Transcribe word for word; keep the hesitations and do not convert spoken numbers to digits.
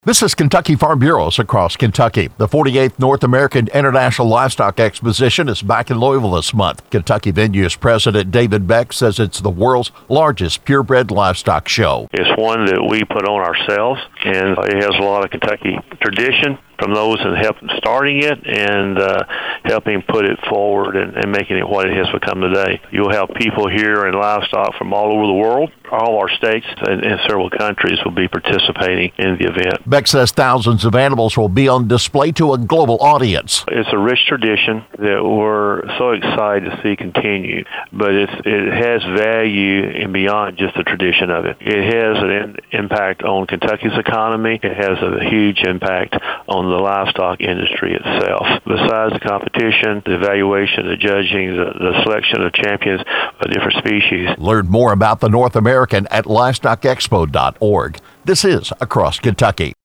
This is Kentucky Farm Bureaus across Kentucky. The forty-eighth North American International Livestock Exposition is back in Louisville this month. Kentucky Venue's President David Beck says it's the world's largest purebred livestock show. It's one that we put on ourselves, and it has a lot of Kentucky tradition from those that helped starting it and uh, helping put it forward and, and making it what it has become today. You'll have people here in livestock from all over the world. All our states and, and several countries will be participating in the event. Beck says thousands of animals will be on display to a global audience. It's a rich tradition that we're so excited to see continue, but it's, it has value and beyond just the tradition of it. It has an in, impact on Kentucky's economy. It has a huge impact on the livestock industry itself. Besides the competition, the evaluation, the judging, the, the selection of champions of different species. Learn more about the North American at livestock expo dot org. This is Across Kentucky.